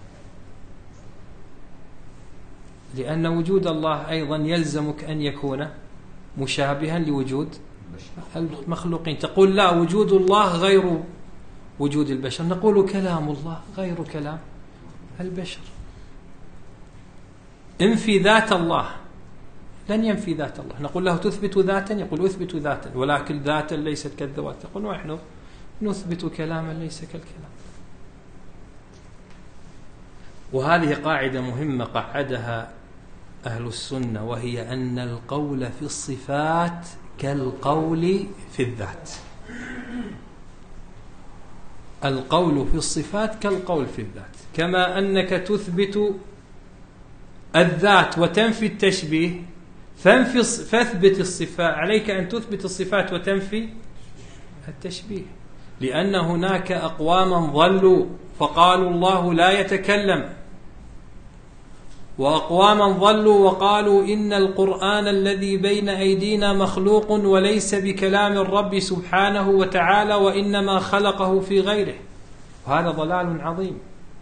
لأن وجود الله أيضا يلزمك أن يكون مشابها لوجود المخلوقين. تقول لا، وجود الله غير وجود البشر، نقول كلام الله غير كلام البشر. انفي ذات الله، لن ينفي ذات الله. نقول له تثبت ذاتا، يقول أثبت ذاتا، ولكن ذاتا ليست كالذوات. تقول نحن نثبت كلاما ليس كالكلام. وهذه قاعدة مهمة قعدها أهل السنة، وهي أن القول في الصفات كالقول في الذات. القول في الصفات كالقول في الذات، كما أنك تثبت الذات وتنفي التشبيه، فاثبت الصفات. عليك أن تثبت الصفات وتنفي التشبيه. لأن هناك أقواما ضلوا فقالوا الله لا يتكلم، وأقواما ضلوا وقالوا إن القرآن الذي بين أيدينا مخلوق وليس بكلام الرب سبحانه وتعالى وإنما خلقه في غيره، وهذا ضلال عظيم.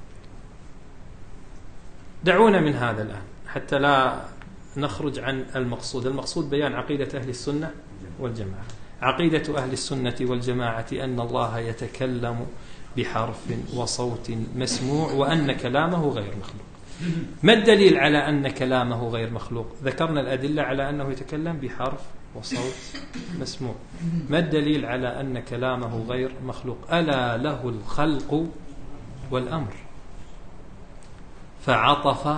دعونا من هذا الآن حتى لا نخرج عن المقصود. المقصود بيان عقيدة أهل السنة والجماعة. عقيدة أهل السنة والجماعة أن الله يتكلم بحرف وصوت مسموع وأن كلامه غير مخلوق. ما الدليل على أن كلامه غير مخلوق؟ ذكرنا الأدلة على أنه يتكلم بحرف وصوت مسموع. ما الدليل على أن كلامه غير مخلوق؟ ألا له الخلق والأمر، فعطف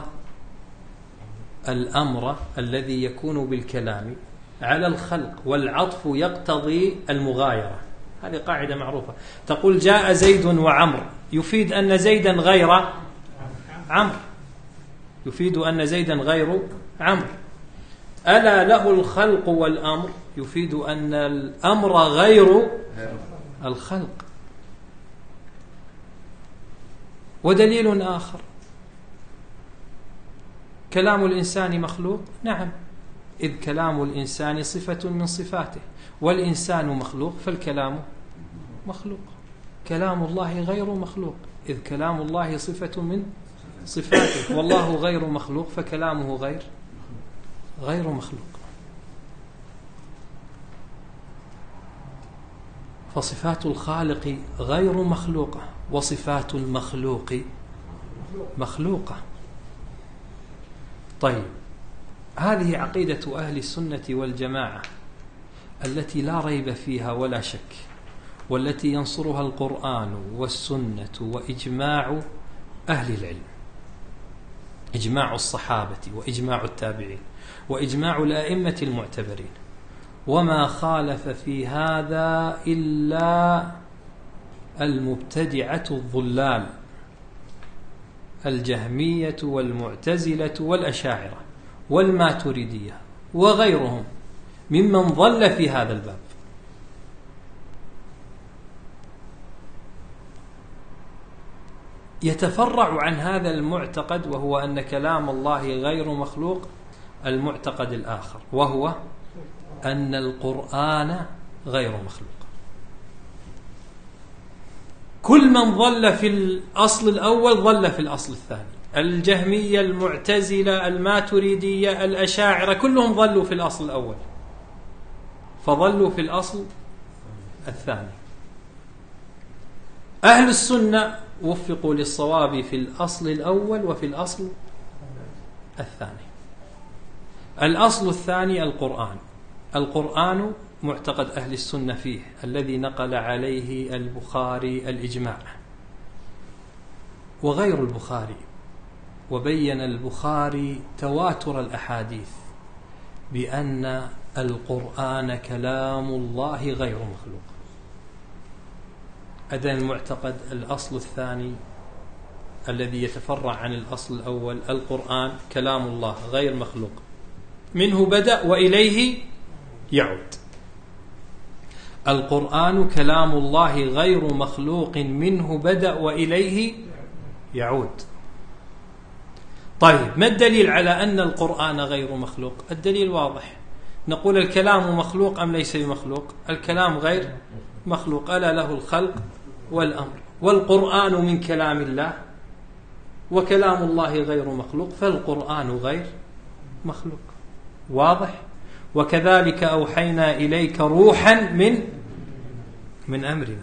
الأمر الذي يكون بالكلام على الخلق، والعطف يقتضي المغايرة. هذه قاعدة معروفة. تقول جاء زيد وعمر، يفيد أن زيدا غير عمرو، يفيد أن زيدا غير عمرو. ألا له الخلق والأمر، يفيد أن الأمر غير الخلق. ودليل آخر، كلام الإنسان مخلوق، نعم، إذ كلام الإنسان صفة من صفاته، والإنسان مخلوق فالكلام مخلوق. كلام الله غير مخلوق، إذ كلام الله صفة من صفاته، والله غير مخلوق فكلامه غير غير مخلوق. فصفات الخالق غير مخلوقة، وصفات المخلوق مخلوقة. طيب، هذه عقيدة أهل السنة والجماعة التي لا ريب فيها ولا شك، والتي ينصرها القرآن والسنة وإجماع أهل العلم، إجماع الصحابة وإجماع التابعين وإجماع الأئمة المعتبرين. وما خالف في هذا إلا المبتدعة الضلال، الجهمية والمعتزلة والأشاعرة والماتريدية وغيرهم ممن ضل في هذا الباب. يتفرع عن هذا المعتقد، وهو أن كلام الله غير مخلوق، المعتقد الآخر، وهو أن القرآن غير مخلوق. كل من ضل في الأصل الأول ضل في الأصل الثاني. الجهمية، المعتزلة، الماتريدية، الأشاعرة، كلهم ضلوا في الأصل الأول، فضلوا في الأصل الثاني. أهل السنة وفقوا للصواب في الأصل الأول وفي الأصل الثاني. الأصل الثاني القرآن. القرآن معتقد أهل السنة فيه الذي نقل عليه البخاري الإجماع وغير البخاري، وبين البخاري تواتر الأحاديث بأن القرآن كلام الله غير مخلوق. إذن المعتقد الأصل الثاني الذي يتفرع عن الأصل الأول، القرآن كلام الله غير مخلوق، منه بدأ وإليه يعود. القرآن كلام الله غير مخلوق، منه بدأ وإليه يعود. طيب، ما الدليل على أن القرآن غير مخلوق؟ الدليل واضح. نقول الكلام مخلوق أم ليس بمخلوق؟ الكلام غير مخلوق، ألا له الخلق والأمر. والقرآن من كلام الله، وكلام الله غير مخلوق، فالقرآن غير مخلوق. واضح؟ وكذلك أوحينا إليك روحا من من أمرنا.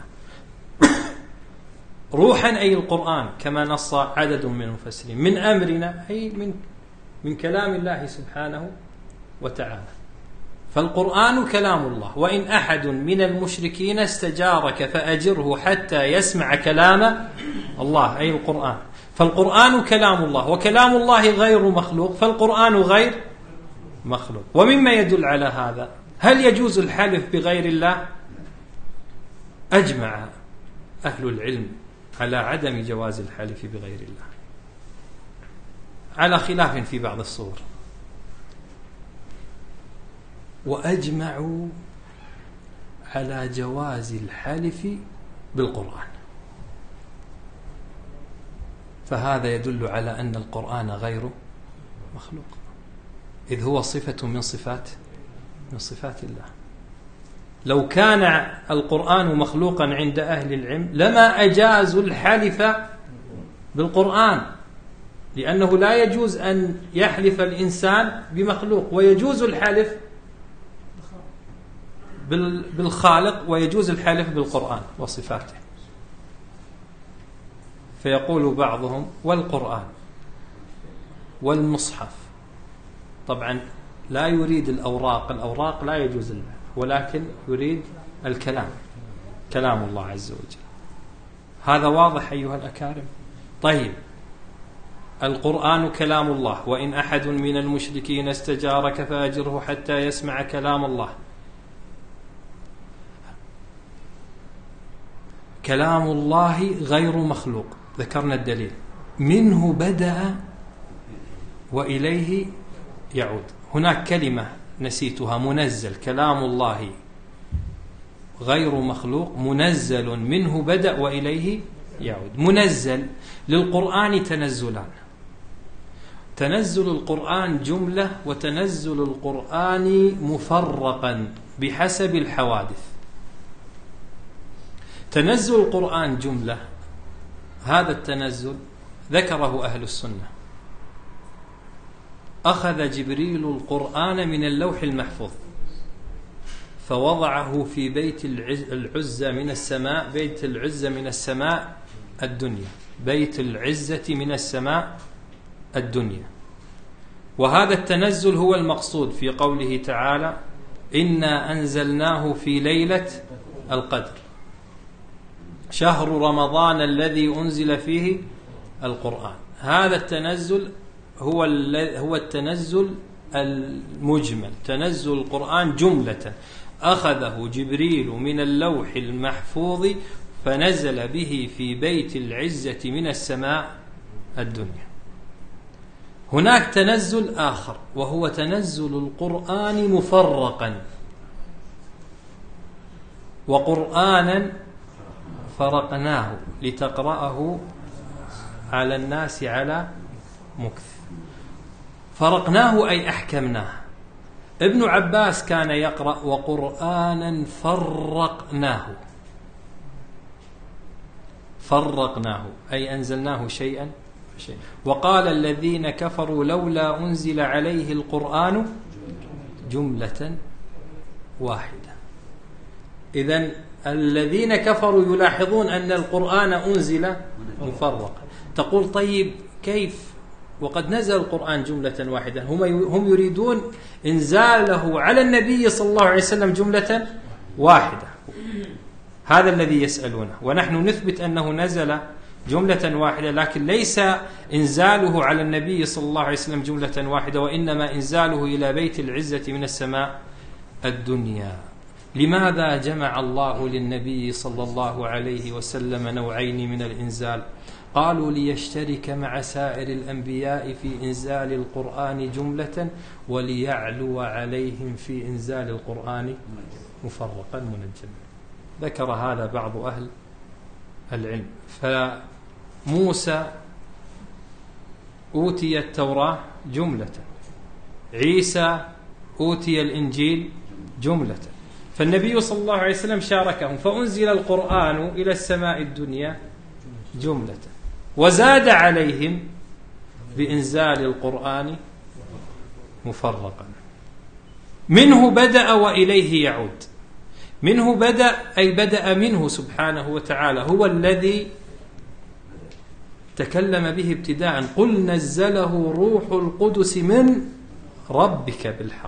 روحا أي القرآن، كما نص عدد من المفسرين. من أمرنا أي من من كلام الله سبحانه وتعالى. فالقرآن كلام الله، وإن أحد من المشركين استجارك فأجره حتى يسمع كلام الله أي القرآن. فالقرآن كلام الله، وكلام الله غير مخلوق، فالقرآن غير مخلوق. ومما يدل على هذا، هل يجوز الحلف بغير الله؟ أجمع أهل العلم على عدم جواز الحلف بغير الله، على خلاف في بعض الصور. وأجمعوا على جواز الحلف بالقرآن. فهذا يدل على أن القرآن غير مخلوق، إذ هو صفة من صفات من صفات الله. لو كان القرآن مخلوقا عند أهل العلم لما أجازوا الحلف بالقرآن، لأنه لا يجوز أن يحلف الإنسان بمخلوق، ويجوز الحلف بالخالق، ويجوز الحلف بالقرآن وصفاته. فيقول بعضهم والقرآن والمصحف، طبعا لا يريد الأوراق، الأوراق لا يجوز لها، ولكن يريد الكلام، كلام الله عز وجل. هذا واضح أيها الأكارم؟ طيب، القرآن كلام الله، وإن أحد من المشركين استجارك فأجره حتى يسمع كلام الله. كلام الله غير مخلوق، ذكرنا الدليل، منه بدأ وإليه يعود. هناك كلمة نسيتها، منزل. كلام الله غير مخلوق، منزل، منه بدأ وإليه يعود. منزل للقرآن تنزلان: تنزل القرآن جملة، وتنزل القرآن مفرقا بحسب الحوادث. تنزل القرآن جملة، هذا التنزل ذكره أهل السنة. أخذ جبريل القرآن من اللوح المحفوظ فوضعه في بيت العزة من السماء، بيت العزة من السماء الدنيا، بيت العزة من السماء الدنيا. وهذا التنزل هو المقصود في قوله تعالى: إنا أنزلناه في ليلة القدر، شهر رمضان الذي أنزل فيه القرآن. هذا التنزل هو هو التنزل المجمل، تنزل القرآن جملة، أخذه جبريل من اللوح المحفوظ فنزل به في بيت العزة من السماء الدنيا. هناك تنزل آخر، وهو تنزل القرآن مفرقا، وقرآنا فرقناه لتقرأه على الناس على مكث. فرقناه أي أحكمناه. ابن عباس كان يقرأ: وقرآنا فرقناه. فرقناه أي أنزلناه شيئا شيئا. وقال الذين كفروا: لولا أنزل عليه القرآن جملة واحدة. إذن الذين كفروا يلاحظون أن القرآن أنزل مفرقا. تقول: طيب كيف وقد نزل القرآن جملة واحدة؟ هم هم يريدون إنزاله على النبي صلى الله عليه وسلم جملة واحدة. هذا الذي يسألونه، ونحن نثبت أنه نزل جملة واحدة، لكن ليس إنزاله على النبي صلى الله عليه وسلم جملة واحدة، وإنما إنزاله إلى بيت العزة من السماء الدنيا. لماذا جمع الله للنبي صلى الله عليه وسلم نوعين من الإنزال؟ قالوا: ليشترك مع سائر الأنبياء في إنزال القرآن جملة، وليعلو عليهم في إنزال القرآن مفرقا منجما. ذكر هذا بعض أهل العلم. فموسى أوتي التوراة جملة، عيسى أوتي الإنجيل جملة، فالنبي صلى الله عليه وسلم شاركهم، فأنزل القرآن إلى السماء الدنيا جملة، وزاد عليهم بإنزال القرآن مفرقا. منه بدأ وإليه يعود. منه بدأ أي بدأ منه سبحانه وتعالى، هو الذي تكلم به ابتداء: قل نزله روح القدس من ربك بالحق.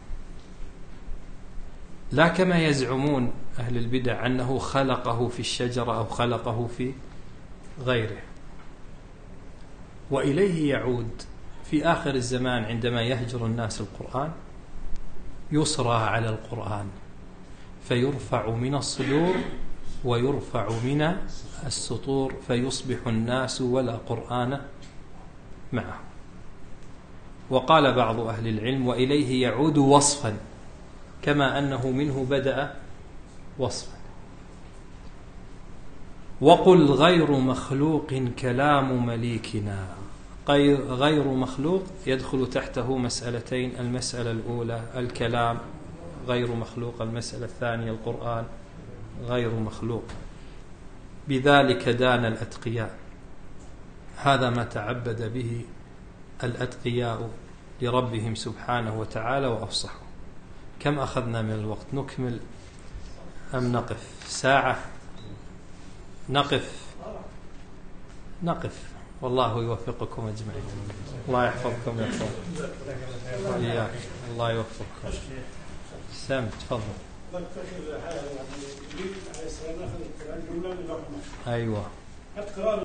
لا كما يزعمون أهل البدع أنه خلقه في الشجرة أو خلقه في غيره. وإليه يعود في آخر الزمان عندما يهجر الناس القرآن، يسرى على القرآن فيرفع من الصدور ويرفع من السطور، فيصبح الناس ولا قرآن معه. وقال بعض أهل العلم: وإليه يعود وصفا، كما أنه منه بدأ وصفا. وقل غير مخلوق كلام مليكنا. غير مخلوق يدخل تحته مسألتين: المسألة الأولى الكلام غير مخلوق، المسألة الثانية القرآن غير مخلوق. بذلك دان الأتقياء، هذا ما تعبد به الأتقياء لربهم سبحانه وتعالى وأفصحوا. كم أخذنا من الوقت؟ نكمل أم نقف؟ ساعة؟ نقف نقف والله يوفقكم أجمعين. الله يحفظكم يا أخوان. إياك الله يوفقكم. سام تفضل. أيوة